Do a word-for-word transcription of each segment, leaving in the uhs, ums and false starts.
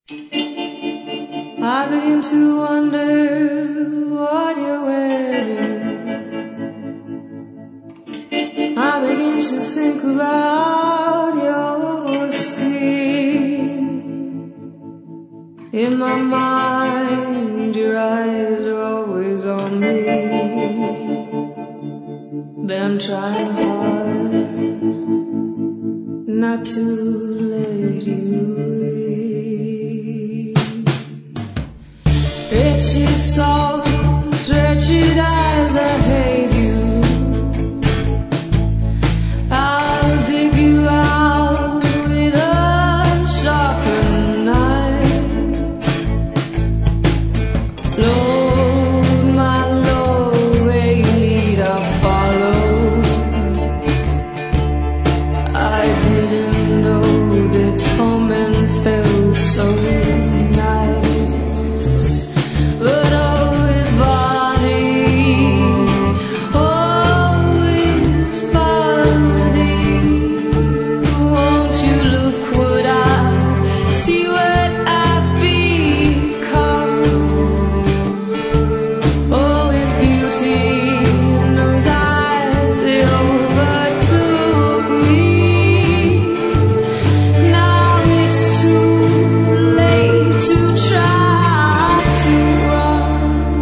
I begin to wonder what you're wearing. I begin to think about your skin. In my mind, your eyes are always on me, but I'm trying hard not to let you in. Wretched thoughts, wretched eyes, I hate you. I'll dig you out with a sharpened knife. Lord, my Lord, where you lead, I'll follow. I didn't know that torment felt so nice, but oh, his body, oh, his body. Won't you look what I see, what I've become? Oh, his beauty and those eyes, they overtook me. Now it's too late to try to run.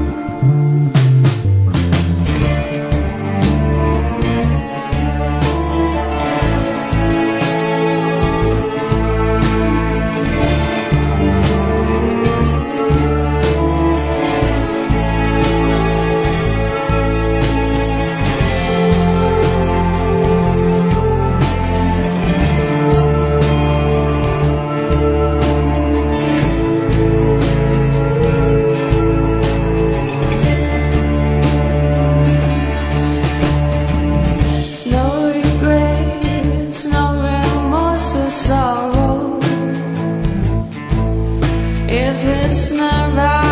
No regrets, no remorse or sorrow. If it's not right,